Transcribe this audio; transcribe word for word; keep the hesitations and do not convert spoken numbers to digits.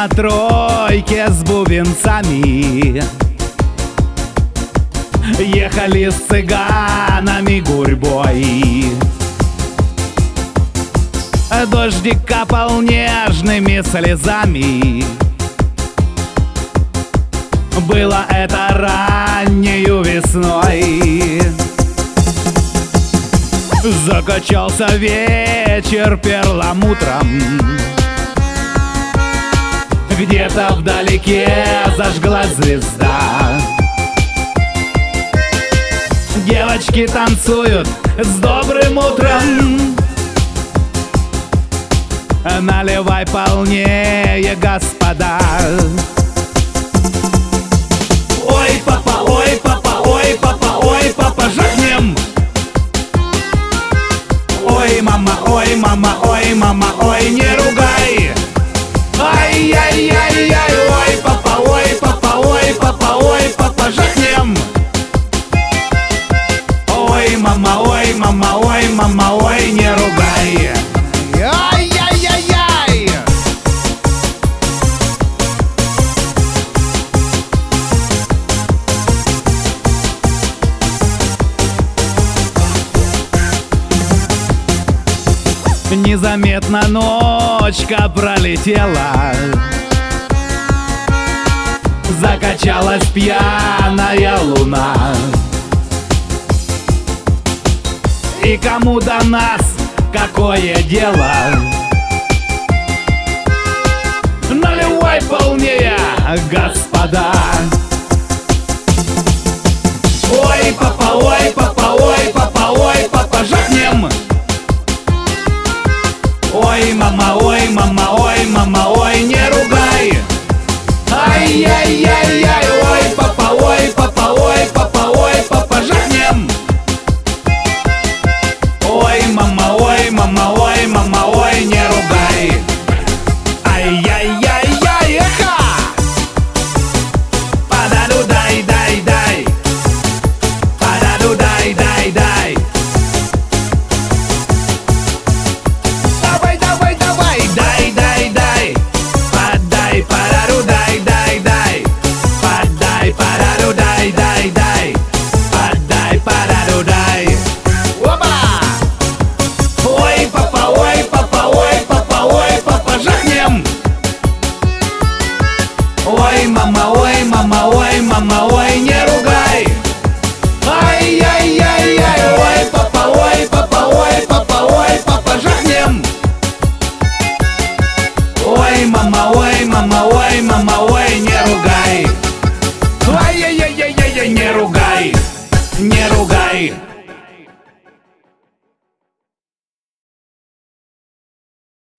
на тройке с бубенцами ехали с цыганами гурьбой. Дождик капал нежными слезами. Было это раннею весной. Закачался вечер перламутром. Где-то вдалеке зажглась звезда. Девочки танцуют с добрым утром. Наливай полнее, господа. Ой, папа, ой, папа, ой, папа, ой, папа, жахнем. Ой, мама, ой, мама, ой, мама, ой, не ругай. Ай-яй-яй-яй, ой, папа, ой, папа, ой, папа, ой, папа, жахнем. Ой, мама, ой, мама, ой, мама, ой, не ругай. Ай-яй-яй-яй. Незаметно ночка пролетела. Закачалась пьяная луна. И кому до нас какое дело? Наливай полнее, господа. Ой, папа, ой,